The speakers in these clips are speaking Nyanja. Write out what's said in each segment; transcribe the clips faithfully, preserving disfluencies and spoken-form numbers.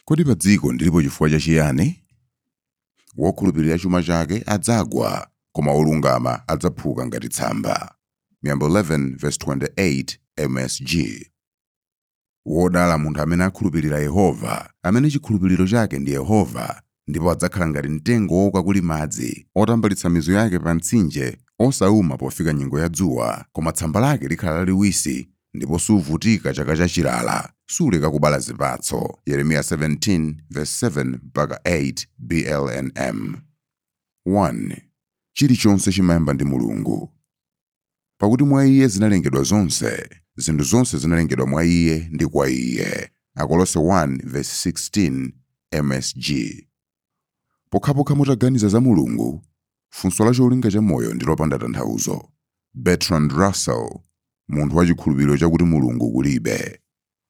Kodi pa dziko ndilipo chifukwa chachiyani? Wokhulupirira chuma chake adzagwa, koma olungama adzaphuka ngati tsamba. Miyambo eleven verse twenty-eight M S G. Wodala munthu amene akhulupirira Yehova, amene chikhulupiriro chake ndi Yehova, ndipo adzakhala ngati mtengo wouka kuli madzi, otambalitsa mizu yake pa mtsinje, osawuma pofika nyengo ya dzuwa, koma tsamba lake likhala laliwisi, ndipo suvutika chaka chachilala, suleka kubala zipatso. Yeremiya seventeen verse seven mpaka eight B L N M. one. Chilichonse chimayamba ndi Mulungu. Pakuti mwa Iye zinalengedwa zonse, zinthu zonse zinalengedwa mwa Iye ndi kwa Iye. Akolose one verse sixteen M S G. Pokhapokha mutaganiza za Mulungu, funso la cholinga cha moyo ndi lopanda tanthauzo. Bertrand Russell, munthu wachikhulupiriro chakuti Mulungu kulibe.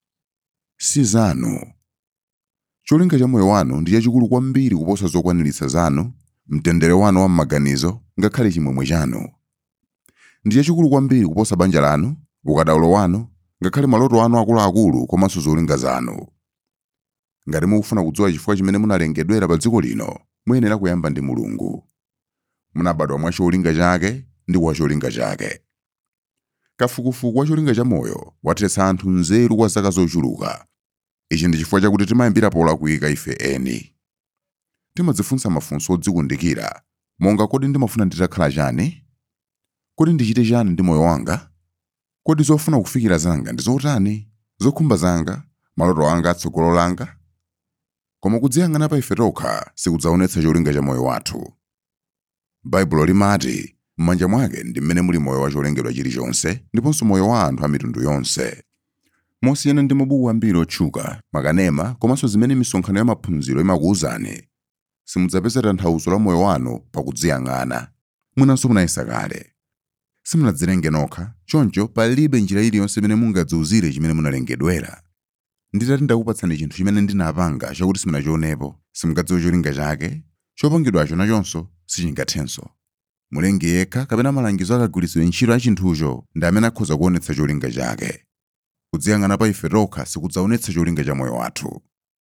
Si zanu. Cholinga cha moyo wanu ndi chachikulu kwambiri kuposa zokwaniritsa zanu, mtendere wanu wa m'maganizo, ngakhale chimwemwe chanu. Ndi chachikulu kwambiri kuposa banja lanu, ukadaulo wanu, ngakhale maloto anu akuluakulu komanso zolinga zanu. Ngati mukufuna kudziwa chifukwa chimene munalengedwera pa dziko lino, muyenera kuyamba ndi Mulungu. Munabadwa mwa cholinga chake ndi kwa cholinga chake. Kafukufuku wa cholinga cha moyo wathetsa anthu nzeru kwa zaka zochuluka. Ichi ndi chifukwa chakuti timayambira polakwika ife eni. Timadzifunsa mafunso odzikundikira, monga kodi ndimafuna nditakhala chani? Kodi ndichite chani ndi moyo wanga? Kodi zofuna kufikira zanga ndi zotani? Zokhumba zanga, maloto anga atsogolo langa? Koma kudziyang'ana pa ife tokha sikudzaonetsa cholinga cha moyo wathu. Baibulo limati, m'manja mwake ndi mmene muli moyo wa cholengedwa chilichonse, ndiponso moyo wa anthu a mitundu yonse. Mosiyana ndi mabuku ambiri otchuka, makanema, komanso zimene misonkhano ya maphunziro imakuwuzani, simudzapeza tanthauzo la moyo wanu pakudziyang'ana. Mwinanso munayesa kale. Simunadzilenge nokha, choncho palibe njira iliyonse imene mungadziwuzire chimene munalengedwera. Nditati ndakupatsani chinthu chimene ndinapanga chakuti simunachionepo, simungadziwe cholinga chake, chopangidwacho nachonso sichingathenso. Mulengi yekha kapena malangizo akagwiritsidwe ntchito a chinthucho ndi amene akhoza kuonetsa cholinga chake. Kudziyang'ana pa ife tokha sikudzaonetsa cholinga cha moyo wathu.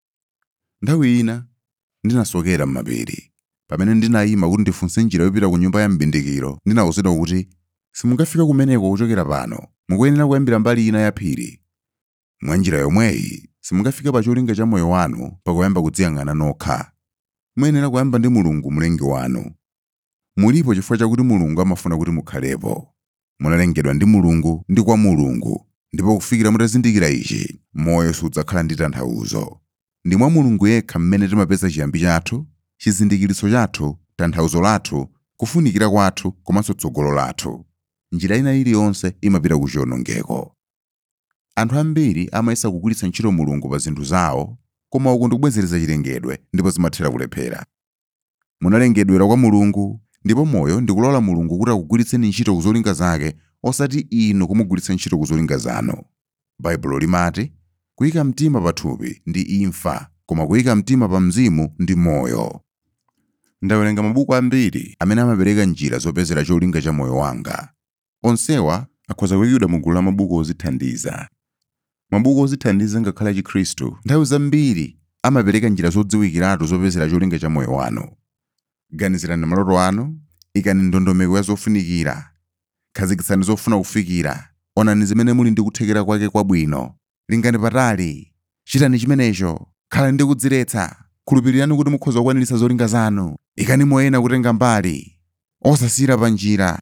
Nthawi ina ndinasokera m'mapiri. Pamene ndinayima kuti ndifunse njira yopita ku nyumba ya mbindikiro, ndinawuzidwa kuti simungafika kumeneko kuchokera pano, mukuyenera kuyambira mbali ina ya phiri. Mwa njira yomweyi simungafika pa cholinga cha moyo wanu pakuyamba kudziyang'ana nokha. Muyenera kuyamba ndi Mulungu mlengi wanu. Mulipo chifukwa chakuti Mulungu amafuna kuti mukhalepo. Munalengedwa ndi Mulungu ndi kwa Mulungu, ndipo kufikira mutazindikira ichi, moyo sudzakhala ndi tanthauzo. Ndi mwa Mulungu yekha mmene timapeza chiyambi chathu, chizindikiritso chathu, tanthauzo lathu, kufunikira kwathu komanso tsogolo lathu. Njira ina iliyonse imapita ku chiwonongeko. Anthu ambiri amayesa kugwiritsa ntchito Mulungu pa zinthu zawo, koma uku ndikubwezereza chilengedwe ndipo zimathera kulephera. Munalengedwera kwa Mulungu, ndipo moyo ndikulola Mulungu kuti akugwiritseni ntchito ku zolinga zake, osati inu kumugwiritsa ntchito ku zolinga zanu. Baibulo limati, kuyika mtima pa thupi ndi imfa, koma kuyika mtima pa mzimu ndi moyo. Ndawerenga mabuku ambiri amene amapereka njira zopezera cholinga cha moyo wanga. Onsewa akhoza kuyikidwa mu gulu la mabuku ozithandiza. Mabuku ozithandiza ngakhale a Chikhristu nthawi zambiri amapereka njira zodziwikiratu zopezera cholinga cha moyo wanu. Ganizirani maloto anu, ikani ndondomeko ya zofunikira, khazikitsani zofuna kufikira, onani zimene muli ndi kuthekera kwake kwabwino, lingani patali, chitani chimenecho, khalani ndi kudziretsa, khulupirirani kuti mukhoza kukwaniritsa zolinga zanu, ikani moyena kutenga mbali, osasira pa njira.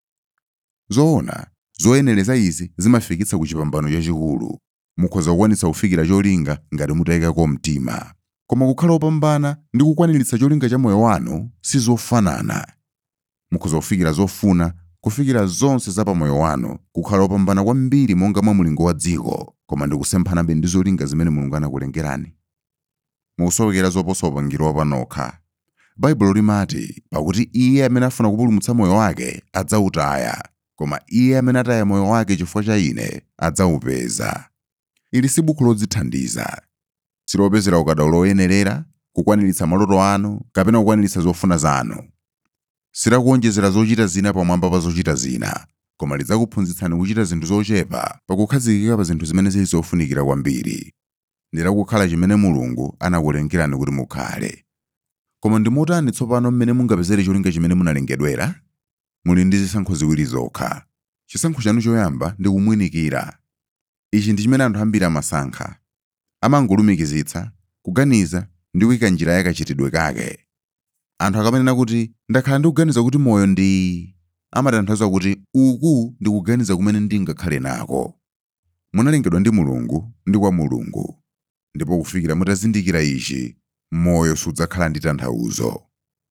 Zoona, zoyenereza izi zimafikitsa ku chipambano chachikulu. Mukhoza kukwanitsa kufikira cholinga ngati mutayikako mtima. Koma kukhala opambana ndi kukwaniritsa cholinga cha moyo wanu si zofanana. Mukhoza kufikira zofuna, kufikira zonse za pa moyo wanu, kukhala opambana kwambiri monga mwa mulingo wa dziko, koma ndi kusemphanabe ndi zolinga zimene Mulungu anakulengerani. Mukusowekera zoposa upangiro panokha. Baibulo limati, pakuti iye amene afuna kupulumutsa moyo wake adzawutaya, koma iye amene ataya moyo wake chifukwa cha ine adzawupeza. Ili si buku lodzithandiza. Silopezera ukadaulo oyenerera, kukwaniritsa maloto anu, kapena kukwaniritsa zofuna zanu. Silakuonjezera zochita zina pamwamba pa zochita zina, koma lidzakuphunzitsani kuchita zinthu zochepa pakukhazikika pa zinthu zimene zili zofunikira kwambiri. ndira kukhala chimene Mulungu anakulengerani kuti mukhale. Koma ndi motani tsopano mmene mungapezere cholinga chimene munalengedwera? Muli ndi zisankho ziwiri zokha. Chisankho chanu choyamba ndi kumwinikira. Ichi ndi chimene anthu ambiri amasankha. Amangolumikizitsa, kuganiza ndi kuyika njira yakachitidwe kake. Anthu akamanena kuti ndakhala ndikuganiza kuti moyo ndi, amatanthauza kuti uku ndi kuganiza kumene ndingakhale nako. Munalengedwa ndi Mulungu ndi kwa Mulungu, ndipo kufikira mutazindikira ichi, moyo sudzakhala ndi tanthauzo.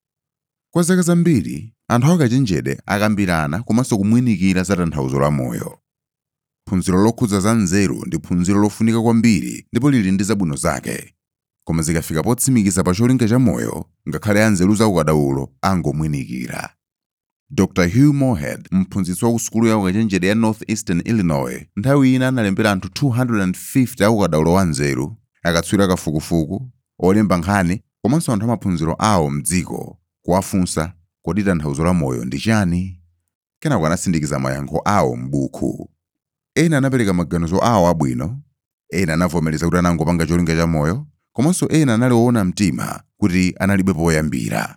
Kwa zaka zambiri, anthu akachenjede akambirana komanso kumwinikira za tanthauzo la moyo. Phunziro lokhudza za nzeru ndi phunziro lofunika kwambiri ndipo lili ndi zabwino zake. Koma zikafika potsimikiza pa cholinga cha moyo, ngakhale anzeru za ukadaulo angomwinikira. Doctor Hugh Moorhead, mphunzitsi wa kusukulu ya ukachenjede ya Northeastern Illinois, nthawi ina analembera anthu two hundred fifty a ukadaulo wa nzeru, akatswiri kafukufuku, olemba nkhani, komanso anthu amaphunziro awo mdziko, kuwafunsa kodi tanthauzo la moyo ndi chani. Kenako anasindikiza mayankho awo m'buku. Ena anapereka maganizo awo abwino, ena anavomereza kuti anangopanga cholinga cha moyo, komanso ena analioona mtima kuti analibe poyambira.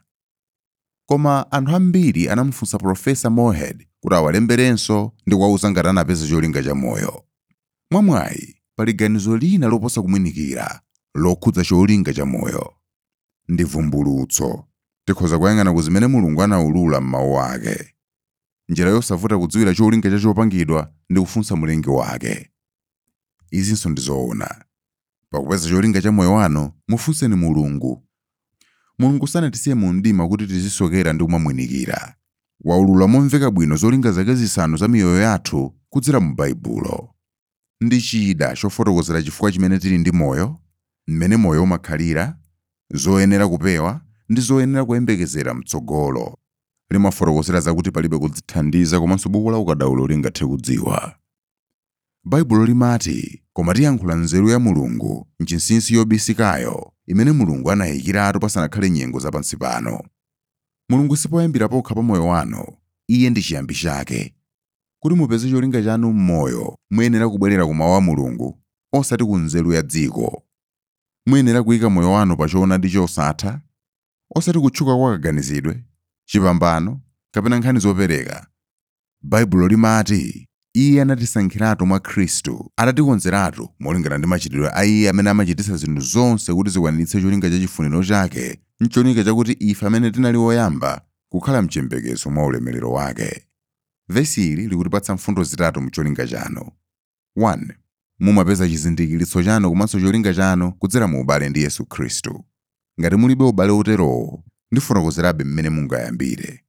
Koma anthu ambiri anamufunsa Profesa Moorhead kuti awalemberenso ndi kuwawuza ngati anapeza cholinga cha moyo. Mwamwayi, pali ganizo lina loposa kumwinikira, lokhudza cholinga cha moyo. Ndi vumbulutso. Tikhoza kuyang'ana ku zimene Mulungu anaulula m'mawu ake. Njira yosavuta kudziwira cholinga cha chopangidwa ndi kufunsa Mlengi wake. Izinso ndi zoona. Pakupeza cholinga cha moyo wanu, mufunseni Mulungu. Mulungu sanatisiye mu mdima kuti tizisokera ndi kumamwinikira. Waulula momveka bwino zolinga zake zisanu za miyoyo yathu kudzera mu Baibulo. Ndi chida chofotokozera chifukwa chimene tili ndi moyo, mmene moyo umakhalira, zoyenera kupewa ndi zoyenera kuyembekezera mtsogolo. Limafotokozera zakuti palibe kudzithandiza komanso buku la ukadaulo lingathe kudziwa. Baibulo limati, koma tiyankhula nzeru ya Mulungu nchinsinsi yobisikayo, imene Mulungu anayikiratu pasanakhale nyengo zapansi pano. Mulungu sipoyambira pokha pa moyo wanu, iye ndi chiyambi chake. Kuti mupeze cholinga chanu m'moyo, muyenera kubwerera ku mawu a Mulungu, osati ku nzeru ya dziko. Muyenera kuyika moyo wanu pa choonadi chosatha, osati kutchuka kwa kaganizidwe, chipambano, kapena nkhani zopereka. Baibulo limati, iye anatisankhiratu mwa Khristu, atatikonzeratu molingana ndi machitidwe a iye amene amachititsa zinthu zonse kuti zikwaniritse cholinga cha chifuniro chake, ncholinga chakuti ife amene tinali oyamba kukhala mchembekezo mwa ulemerero wake. Vesi ili likutipatsa mfundo zitatu mcholinga chanu. one. Mumapeza chizindikiritso chanu komanso cholinga chanu kudzera mu ubale ndi Yesu Khristu. Ngati mulibe ubale oterowo, ndifotokozerabe mmene mungayambire.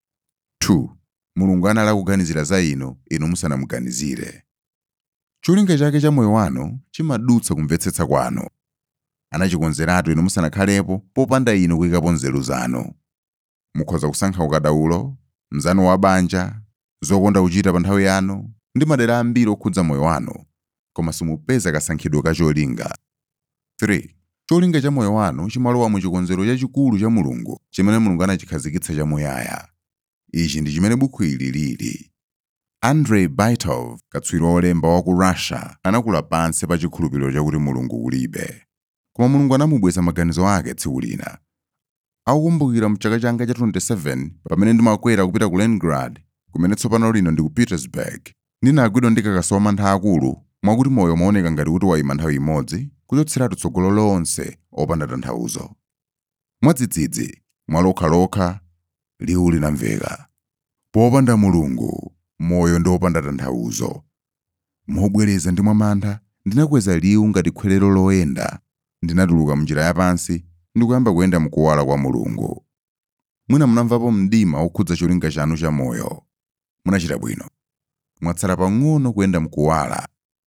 two. Mulungu anali kuganizira za inu, inu musanamuganizire. Cholinga chake cha moyo wanu chimadutsa kumvetsetsa kwanu. Anachikonzeratu inu musanakhalepo popanda inu kuyikapo nzeru zanu. Mukhoza kusankha ukadaulo, mzanu wa banja, zokonda kuchita pa nthawi yanu, ndi madera ambiri okhudza moyo wanu, koma simupeza kasankhidwe ka cholinga. three. Cholinga cha moyo wanu chimalowa mu chikonzero chachikulu cha Mulungu, chimene Mulungu anachikhazikitsa chamuyaya. Ichi ndi chimene buku ili lili. Andrei Baitov, katswiri olemba wa ku Russia, anakula pansi pa chikhulupiriro chakuti Mulungu kulibe. Koma Mulungu anamubweza maganizo ake tsiku lina. Akukumbukira mchaka changa cha twenty-seven, pamene ndimakwera kupita ku Leningrad, kumene tsopano lino ndi ku Petersburg, ndinagwidwa ndi kakaso wa mantha akulu, mwakuti moyo umaoneka ngati kuti wayima nthawi imodzi, kuchotseratu tsogolo lonse opanda tanthauzo. Mwadzidzidzi, mwalokhalokha, liwu linamveka. Popanda Mulungu, moyo ndi opanda tanthauzo. Mobwereza ndi mwamantha, ndinakweza liwu ngati khwerero loyenda, ndinatuluka mnjira yapansi ndi kuyamba kuyenda mkuwala kwa Mulungu. Mwina munamvapo mdima okhudza cholinga chanu cha moyo. Munachita bwino. Mwatsala pang'ono kuyenda mkuwala.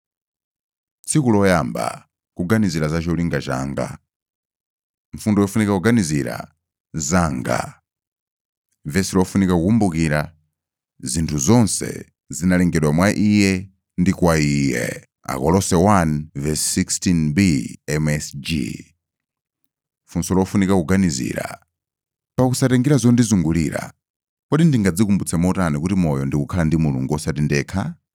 Tsiku loyamba, kuganizira za cholinga changa. Mfundo yofunika kuganizira, zanga. Vesi lofunika kukumbukira, zinthu zonse zinalengedwa mwa iye ndi kwa iye. Akolose one verse sixteen b M S G. Funso lofunika kuganizira, pakusatengera zondizungulira, kodi ndingadzikumbutse motani kuti moyo ndi kukhala ndi Mulungu osati ndekha?